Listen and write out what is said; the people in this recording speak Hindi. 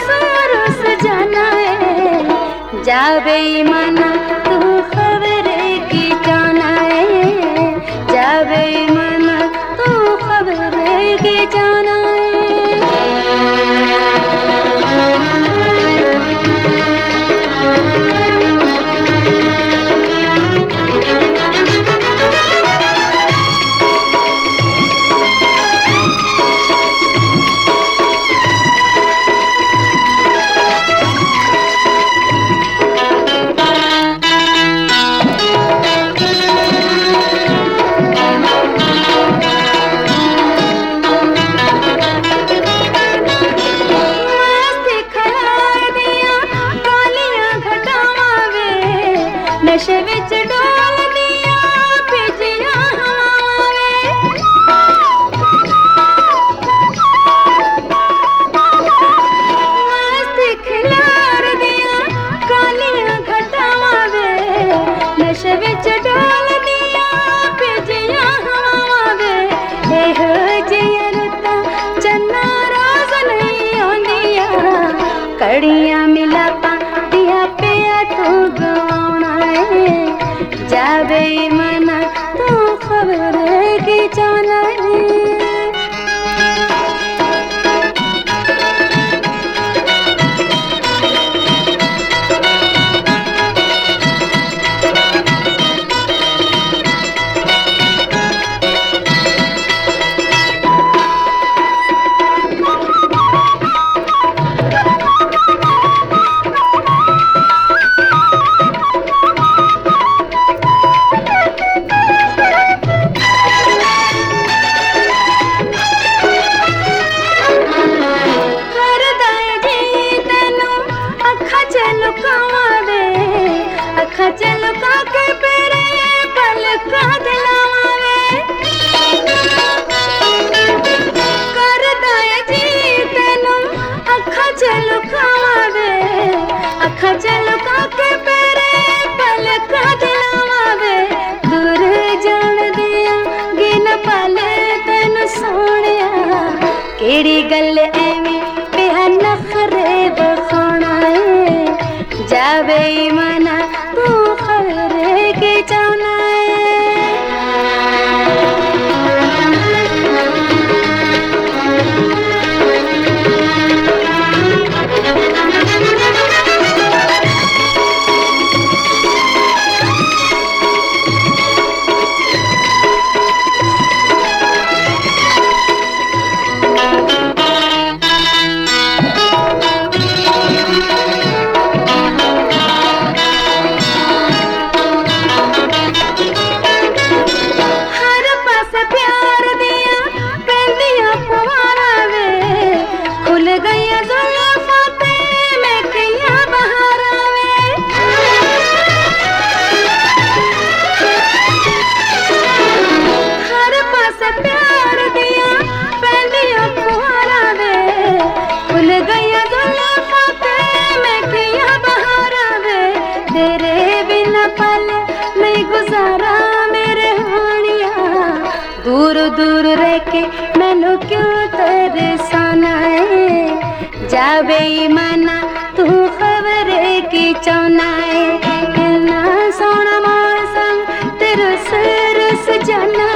रुस जाना है। जा बेईमाना तू खबर की जाना है। जा बेईमाना तू खबर की जाना है। नशे विच डोल दिया भिजिया हवावे। मस्त खिलार दिया कालियां घटावां वे। नशे विच डोल दिया भिजिया हवावां वे। एहो जिहियां रुत्तां चन्ना रोज नहीं आउंदियां। कड़ियां मिलापां दिया पिया तू गवाउणा है। जा बेईमाना तू खबर की जाना है। अखा चलो काके पेरे पलका दिलावां वे। करदा है जी तैनू अखा चलो खावां वे। अखा चलो काके पेरे पलका दिलावां वे। दूर जान दिया गिन पल तैनू सोहणिया। केड़ी गल एवें पिया नखरे बखाना है। जा बेईमाना तू खबर की जाना है। तेरे बिना पल नहीं गुजारा मेरे हानिया। दूर दूर रह के मैनू क्यों तरसाना है। जा बेईमाना तू खबर की चाहना है। इन्ना सोहना मौसम ते रुस रुस जाना